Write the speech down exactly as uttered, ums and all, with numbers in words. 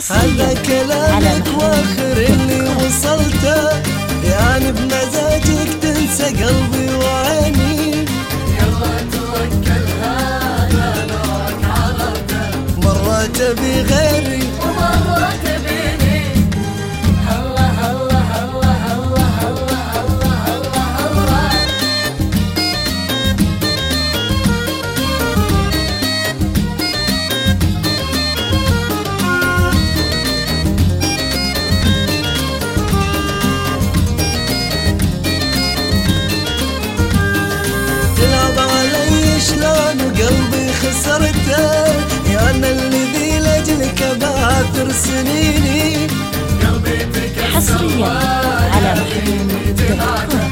هذا كلامك واخر اللي وصلته، يعني بمزاجك تنسى قلبي وعيني. يلا توكل هذا نورك عرفته، مرة تبي غيري ومرة تبيني. الله الله الله الله الله الله الله. تلعب علي شلون وقلبي خسرته، يا انا الذي لاجلك بعثر سنيني. قلبي تكسر حصريا على محمود دوت كوم.